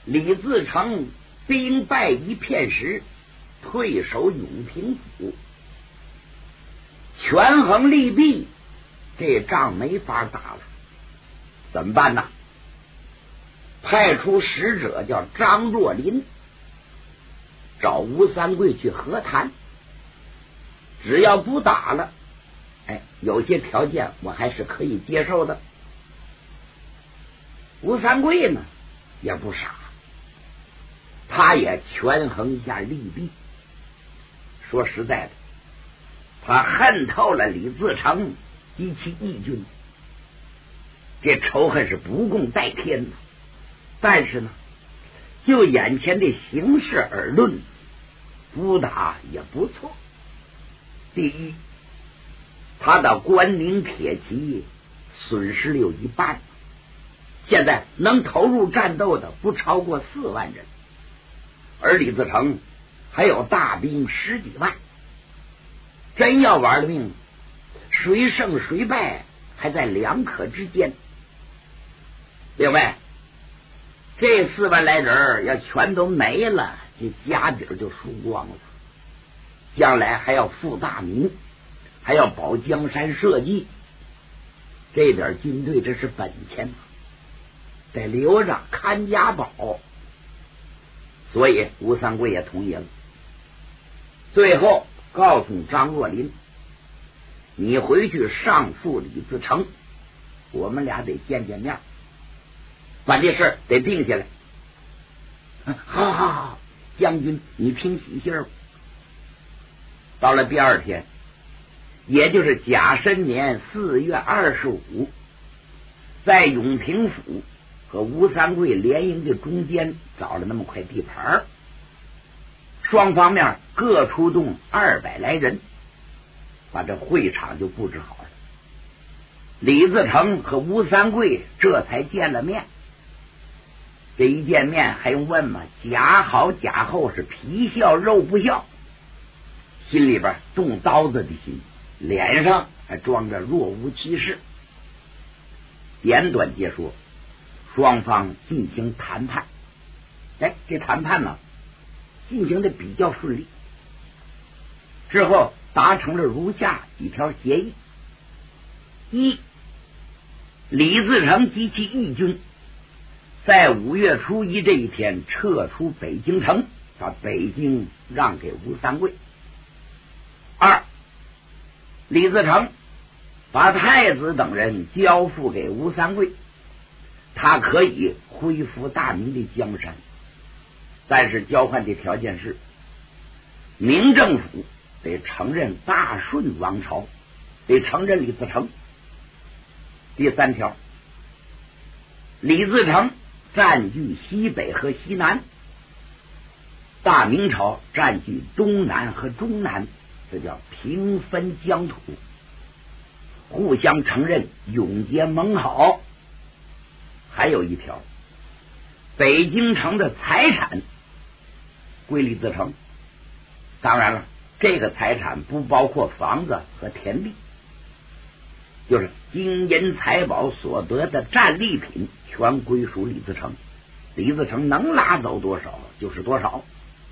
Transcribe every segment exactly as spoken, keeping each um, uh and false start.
李自成兵败一片时，退守永平府。权衡利弊，这仗没法打了，怎么办呢？派出使者叫张若林，找吴三桂去和谈。只要不打了，哎，有些条件我还是可以接受的。吴三桂呢也不傻，他也权衡一下利弊。说实在的，他恨透了李自成及其义军，这仇恨是不共戴天的。但是呢，就眼前的形势而论，不打也不错。第一，他的关宁铁骑损失了有一半，现在能投入战斗的不超过四万人，而李自成还有大兵十几万，真要玩了命，谁胜谁败还在两可之间。另外，这四万来人要全都没了，这家底儿就输光了，将来还要富大名，还要保江山社稷，这点军队这是本钱，得留着看家宝。所以吴三桂也同意了。最后告诉张若林，你回去上诉李自成，我们俩得见见面，把这事得定下来。好好好，将军你听喜信儿。到了第二天，也就是甲申年四月二十五，在永平府和吴三桂联营的中间找了那么块地盘，双方面各出动二百来人，把这会场就布置好了。李自成和吴三桂这才见了面。这一见面还用问吗？假好假厚，是皮笑肉不笑，心里边动刀子的心，脸上还装着若无其事。简短截说，双方进行谈判。哎，这谈判呢进行的比较顺利，之后达成了如下几条协议：一，李自成及其义军在五月初一这一天撤出北京城，把北京让给吴三桂。二，李自成把太子等人交付给吴三桂，他可以恢复大明的江山，但是交换的条件是明政府得承认大顺王朝，得承认李自成。第三条，李自成占据西北和西南，大明朝占据东南和中南，这叫平分疆土，互相承认，永结盟好。还有一条，北京城的财产归李自成，当然了，这个财产不包括房子和田地，就是金银财宝所得的战利品全归属李自成，李自成能拿走多少就是多少。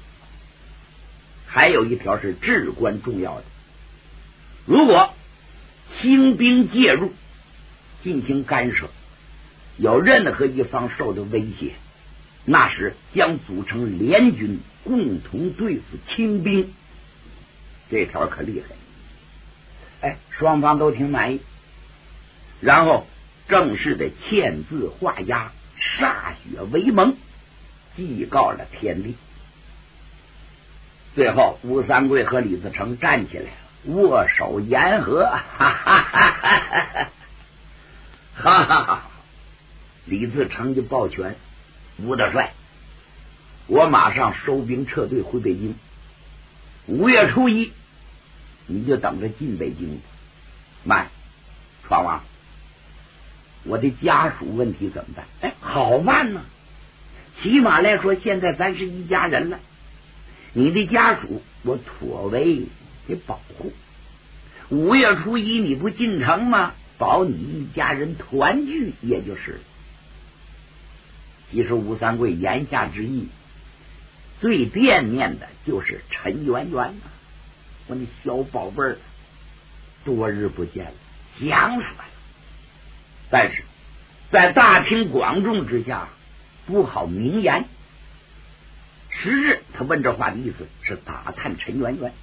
还有一条是至关重要的，如果清兵介入进行干涉，有任何一方受到威胁，那时将组成联军共同对付清兵。这条可厉害。哎，双方都挺满意，然后正式的签字画押，歃血为盟，祭告了天地。最后吴三桂和李自成站起来了，握手言和，哈哈哈哈哈哈哈！李自成就抱拳，吴大帅，我马上收兵撤退回北京，五月初一你就等着进北京。慢，闯王，我的家属问题怎么办？哎，好办呢，起码来说现在咱是一家人了，你的家属我妥为给保护。五月初一你不进城吗？保你一家人团聚也就是了。 其实吴三桂言下之意，最惦念的就是陈圆圆啊，我那小宝贝儿，多日不见了，想死了。但是在大庭广众之下不好明言，实质他问这话的意思是打探陈圆圆。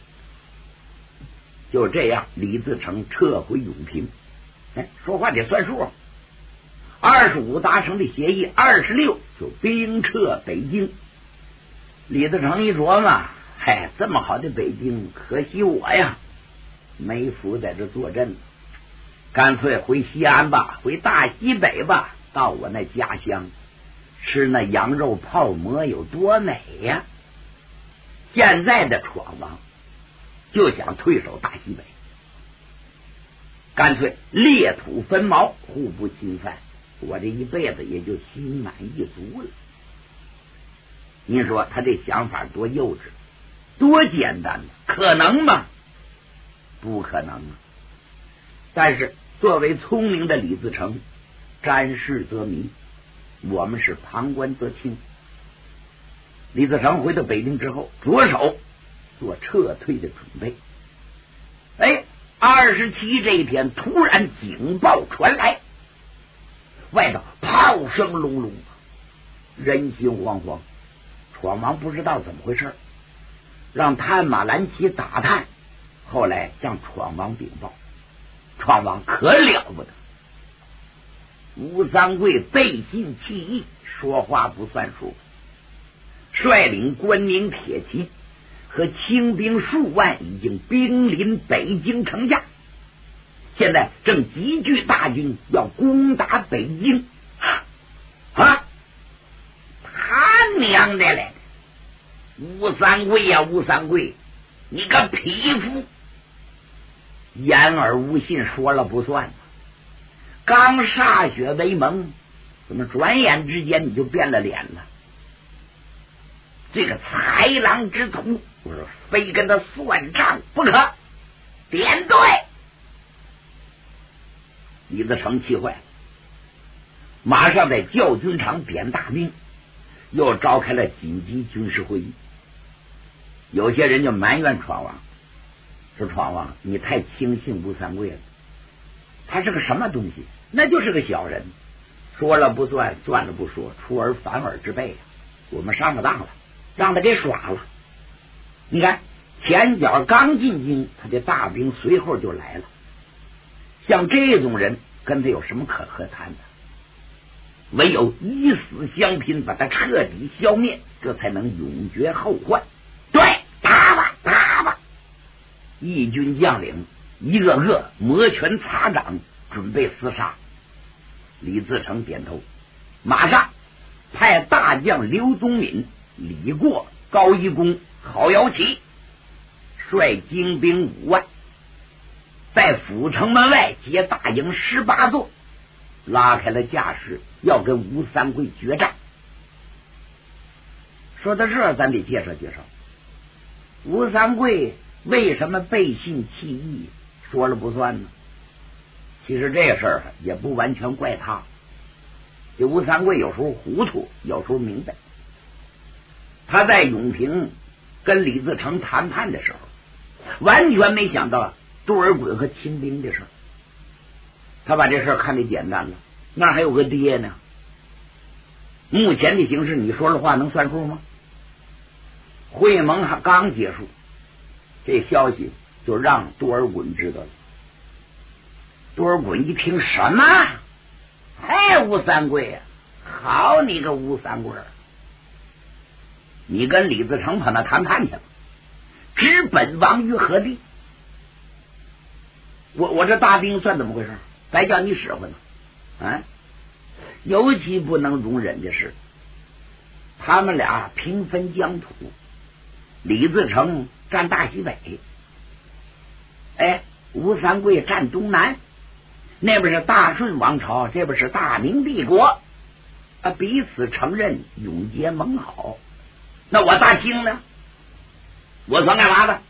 就这样，李自成撤回永平。哎，说话得算数。二十五达成的协议，二十六就兵撤北京。李自成一琢磨，嗨，这么好的北京，可惜我呀没福在这坐镇，干脆回西安吧，回大西北吧，到我那家乡吃那羊肉泡馍有多美呀！现在的闯王就想退守大西北，干脆裂土分毛，互不侵犯，我这一辈子也就心满意足了。您说他这想法多幼稚，多简单，可能吗？不可能啊！但是作为聪明的李自成，沾事则迷，我们是旁观则清。李自成回到北京之后，着手做撤退的准备。哎，二十七这一天，突然警报传来，外头炮声隆隆，人心惶惶。闯王不知道怎么回事，让探马兰奇打探，后来向闯王禀报。闯王可了不得，吴三桂背信弃义，说话不算数，率领官民铁骑和清兵数万已经兵临北京城下，现在正集聚大军要攻打北京啊！啊他娘的嘞！吴三桂呀，吴三桂，你个匹夫！言而无信，说了不算。刚歃血为盟，怎么转眼之间你就变了脸了？这个豺狼之徒，我说非跟他算账不可！点对！李自成气坏了，马上在教军场点大兵，又召开了紧急军事会议。有些人就埋怨闯王，说闯王你太轻信吴三桂了，他是个什么东西？那就是个小人，说了不算，算了不说，出尔反尔之辈啊！我们上了当了，让他给耍了。你看前脚刚进京，他的大兵随后就来了。像这种人跟他有什么可和谈的？唯有以死相拼，把他彻底消灭，这才能永绝后患。对，打吧打吧！义军将领一个个摩拳擦掌，准备厮杀。李自成点头，马上派大将刘宗敏、李过、高一公、郝瑶琪率精兵五万，在府城门外结大营十八座，拉开了架势，要跟吴三桂决战。说到这儿，咱得介绍介绍吴三桂为什么背信弃义，说了不算呢？其实这事儿也不完全怪他，这吴三桂有时候糊涂，有时候明白。他在永平跟李自成谈判的时候，完全没想到多尔衮和清兵的事儿，他把这事儿看得简单了，那还有个爹呢。目前的形势，你说的话能算数吗？会盟还刚结束，这消息就让多尔衮知道了。多尔衮一听，什么？哎，吴三桂啊，好你个吴三桂，你跟李自成跑那谈判去了，置本王于何地？我我这大兵算怎么回事？白叫你使唤呢？啊！尤其不能容忍的是，他们俩平分疆土，李自成占大西北，哎，吴三桂占东南，那边是大顺王朝，这边是大明帝国，啊，彼此承认，永结盟好。那我大清呢？我算干嘛的？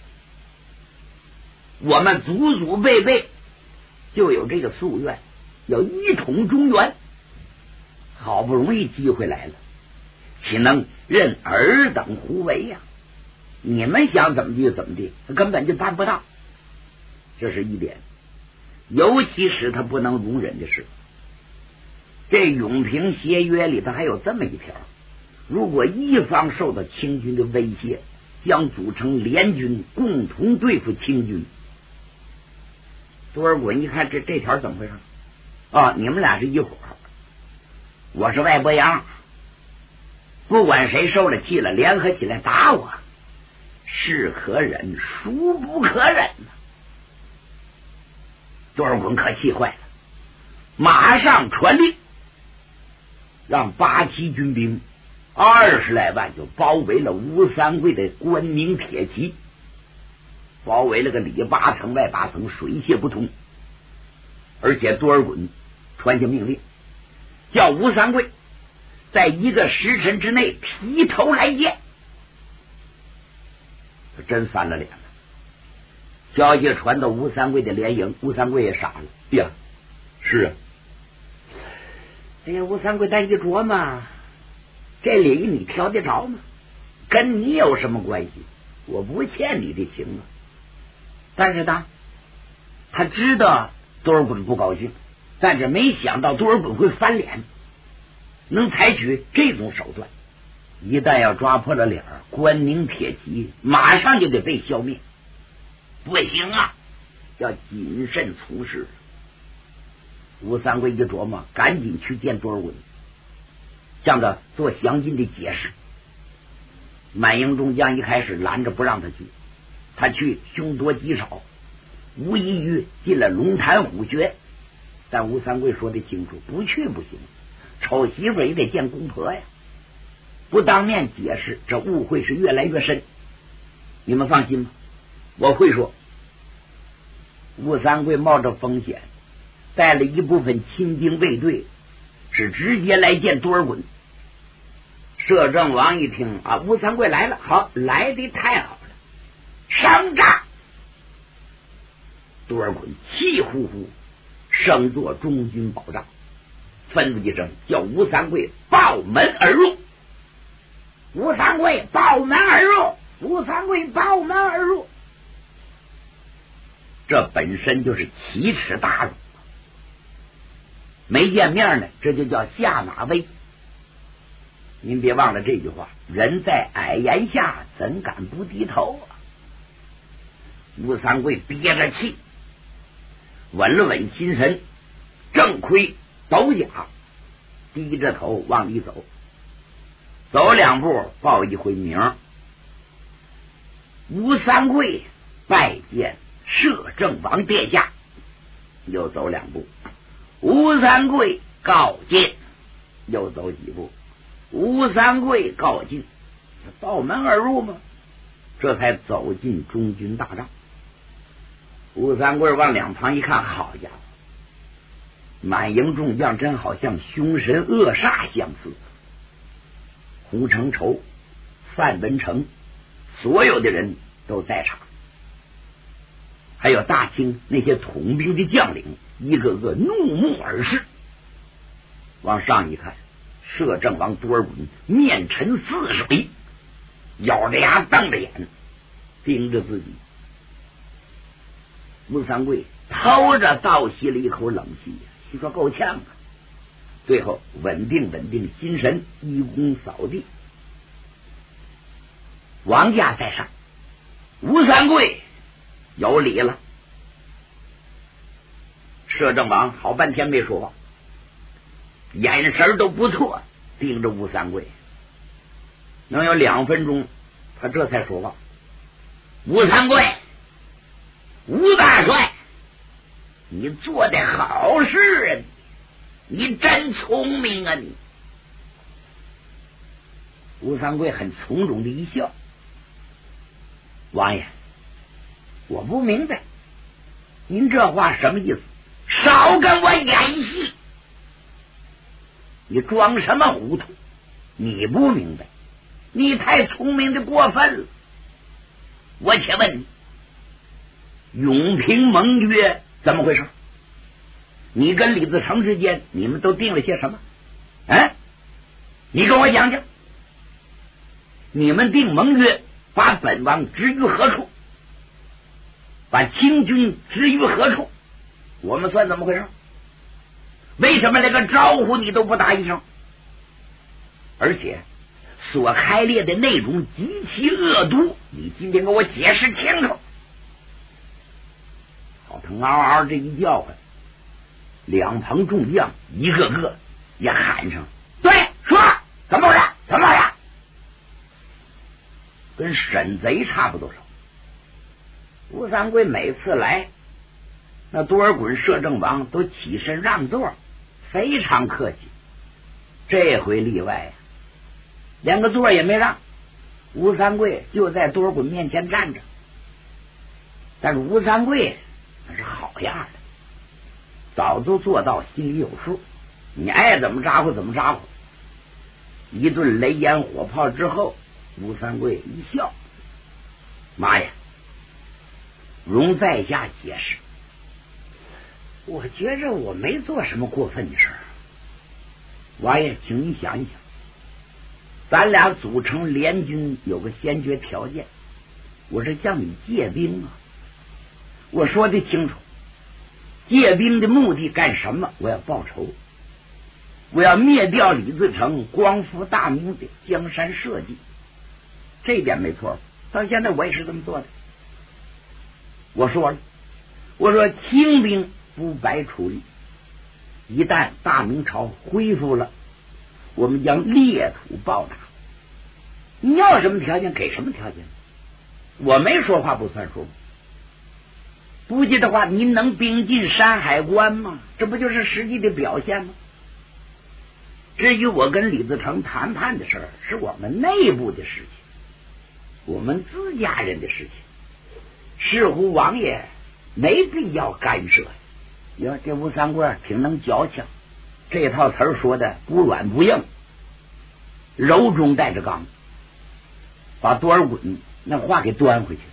我们祖祖辈辈就有这个夙愿，要一统中原。 好不容易机会来了，岂能任尔等胡为呀？你们想怎么地就怎么地，根本就办不到。这是一点，尤其是他不能容忍的是，这永平协约里头还有这么一条：如果一方受到清军的威胁，将组成联军共同对付清军。多尔衮一看这这条怎么回事啊？你们俩是一伙，我是外伯阳，不管谁受了气了，联合起来打我，是可忍孰不可忍呢？多尔衮可气坏了，马上传令，让八旗军兵二十来万就包围了吴三桂的关宁铁骑，包围了个里八层外八层，水泄不通。而且多尔衮传下命令，叫吴三桂在一个时辰之内提头来见。他真翻了脸了。消息传到吴三桂的连营，吴三桂也傻了。呀，是啊。哎呀，吴三桂他一琢磨，这礼你挑得着吗？跟你有什么关系？我不欠你的情啊。但是呢，他知道多尔衮不高兴，但是没想到多尔衮会翻脸，能采取这种手段。一旦要抓破了脸，关宁铁骑马上就得被消灭。不行啊，要谨慎从事。吴三桂一琢磨，赶紧去见多尔衮，向他做详尽的解释。满营中将一开始拦着不让他去，他去凶多吉少，无异于进了龙潭虎穴。但吴三桂说的清楚，不去不行，丑媳妇也得见公婆呀，不当面解释，这误会是越来越深。你们放心吧，我会说。吴三桂冒着风险，带了一部分亲兵卫队，是直接来见多尔衮。摄政王一听啊，吴三桂来了，好，来的太好了，上帐。多尔衮气呼呼升做中军保障，吩咐一声，叫吴三桂抱门而入。吴三桂抱门而入，吴三桂抱门而入。这本身就是奇耻大辱，没见面呢，这就叫下马威。您别忘了这句话，人在矮檐下，怎敢不低头啊？吴三桂憋着气，稳了稳心神，正盔斗甲，低着头往里走，走两步报一回名。吴三桂拜见摄政王殿下。又走两步，吴三桂告进。又走几步，吴三桂告进。抱门而入吗？这才走进中军大帐。吴三桂往两旁一看，好家伙，满营众将真好像凶神恶煞相似。胡承畴、范文成，所有的人都在场，还有大清那些统兵的将领，一个个怒目而视。往上一看，摄政王多尔衮面沉似水，咬着牙瞪着眼盯着自己。吴三桂掏着倒吸了一口冷气，心说够呛啊。最后稳定稳定心神，一躬扫地。王驾在上，吴三桂有礼了。摄政王好半天没说话，眼神都不错，盯着吴三桂。能有两分钟，他这才说话：吴三桂，吴大帅，你做的好事啊，你你真聪明啊你。吴三桂很从容的一笑：王爷，我不明白您这话什么意思？少跟我演戏！你装什么糊涂？你不明白，你太聪明的过分了。我且问你，永平盟约怎么回事？你跟李自成之间，你们都定了些什么？ 嗯，你跟我讲讲，你们定盟约，把本王置于何处？把清军置于何处？我们算怎么回事？为什么连个招呼你都不打一声？而且所开列的内容极其恶毒，你今天给我解释清楚。郝腾嗷嗷这一叫唤，两旁众将一个个也喊上：“对，说怎么回事？怎么回事？”跟审贼差不多少。吴三桂每次来，那多尔衮、摄政王都起身让座，非常客气。这回例外呀、啊，连个座也没让。吴三桂就在多尔衮面前站着，但是吴三桂那是好样的，早就做到心里有数，你爱怎么咋呼怎么咋呼。一顿雷烟火炮之后，吴三桂一笑：“妈呀，容在下解释。我觉着我没做什么过分的事儿。王爷，请你想一想，咱俩组成联军有个先决条件，我是向你借兵啊。我说的清楚，借兵的目的干什么？我要报仇，我要灭掉李自成光复大明的江山社稷，这一点没错。到现在我也是这么做的。我说了，我说清兵不白出力，一旦大明朝恢复了，我们将裂土报答。你要什么条件给什么条件，我没说话不算数。不记的话，您能兵进山海关吗？这不就是实际的表现吗？至于我跟李自成谈判的事儿，是我们内部的事情，我们自家人的事情，似乎王爷没必要干涉。呀，这吴三桂挺能矫情，这套词儿说的不软不硬，柔中带着刚，把多尔衮那话给端回去。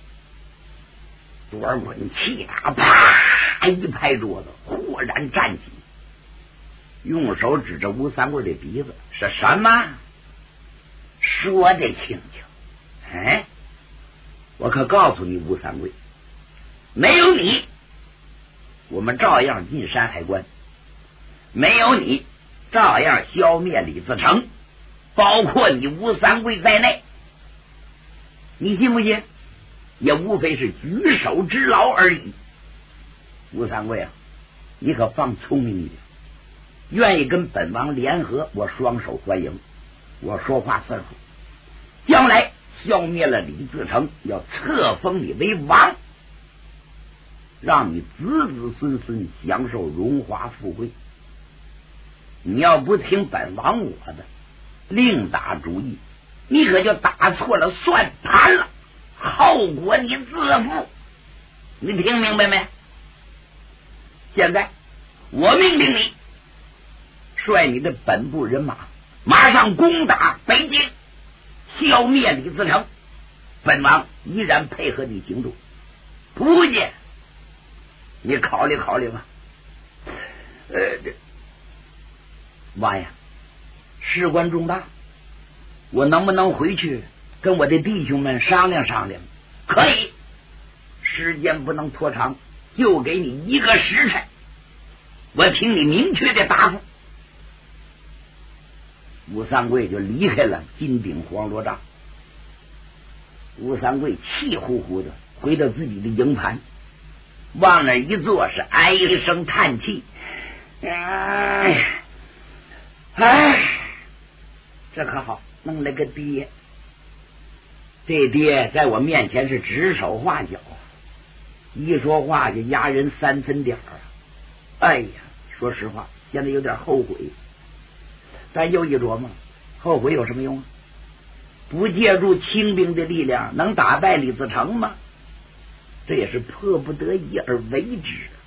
多尔衮气打啪一拍桌子，豁然站起，用手指着吴三桂的鼻子：“是什么？说得清楚！哎，我可告诉你，吴三桂，没有你，我们照样进山海关；没有你，照样消灭李自成，包括你吴三桂在内。你信不信？也无非是举手之劳而已。吴三桂啊，你可放聪明一点，愿意跟本王联合，我双手欢迎，我说话算数。将来消灭了李自成，要册封你为王，让你子子孙孙享受荣华富贵。你要不听本王我的，另打主意，你可就打错了算盘了，后果你自负。你听明白没？现在我命令你，率你的本部人马马上攻打北京，消灭李自成。本王依然配合你行动，不介，你考虑考虑吧。呃，这王爷，事关重大，我能不能回去跟我的弟兄们商量商量？可以，时间不能拖长，就给你一个时辰，我听你明确的答复。吴三桂就离开了金顶黄罗帐。吴三桂气呼呼的回到自己的营盘，往那一坐，是唉一声叹气。哎哎，这可好，弄了个爹，这爹在我面前是指手画脚，一说话就压人三分点儿。哎呀，说实话，现在有点后悔。但又一琢磨，后悔有什么用啊？不借助清兵的力量，能打败李自成吗？这也是迫不得已而为之。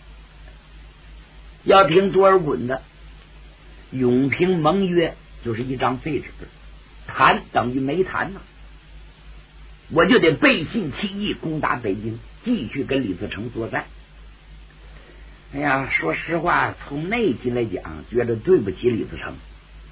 要听多尔衮的，永平盟约就是一张废纸，谈等于没谈呢、啊。我就得背信弃义，攻打北京，继续跟李自成作战。哎呀，说实话，从内心来讲，觉得对不起李自成。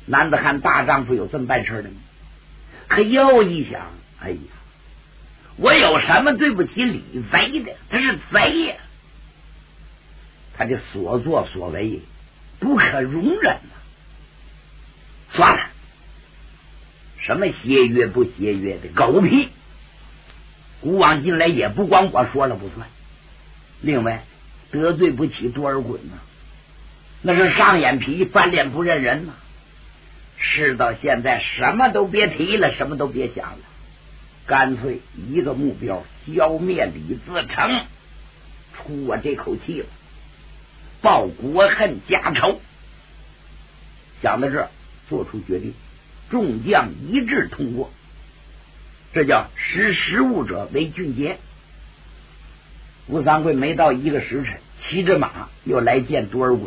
男子汉大丈夫有这么办事的吗？可又一想，哎呀，我有什么对不起李贼的？他是贼呀，他的所作所为不可容忍啊！算了，什么协约不协约的狗屁，古往今来也不光我说了不算。另外，得罪不起多尔衮呐，那是上眼皮翻脸不认人呐。事到现在，什么都别提了，什么都别想了，干脆一个目标，消灭李自成，出我这口气了，报国恨家仇。想到这儿，做出决定，众将一致通过，这叫识时务者为俊杰。吴三桂没到一个时辰，骑着马又来见多尔衮，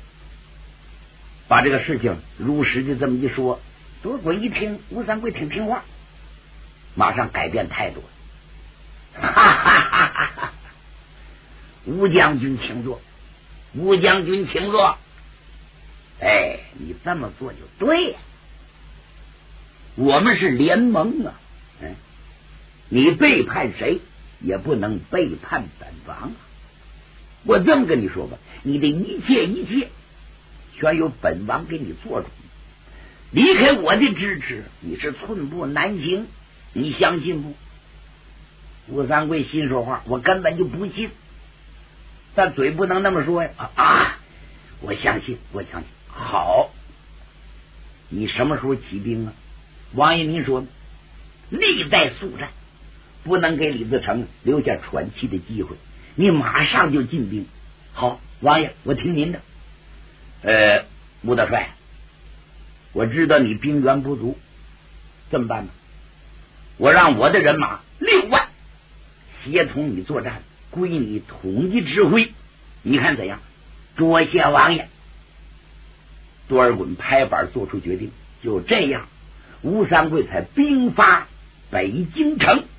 把这个事情如实的这么一说。多尔衮一听，吴三桂挺听话，马上改变态度，哈哈哈哈哈！吴将军请坐，吴将军请坐。哎，你这么做就对呀，我们是联盟啊，嗯，你背叛谁也不能背叛本王啊！我这么跟你说吧，你的一切一切全由本王给你做主，离开我的支持，你是寸步难行，你相信不？吴三桂心说话，我根本就不信，但嘴不能那么说呀！啊，我相信，我相信。好，你什么时候起兵啊？王爷您说呢？历代速战，不能给李自成留下喘气的机会，你马上就进兵。好，王爷，我听您的。呃，吴大帅，我知道你兵源不足，怎么办呢？我让我的人马六万协同你作战，归你统一指挥，你看怎样？多谢王爷。多尔衮拍板做出决定，就这样，吴三桂才兵发北京城。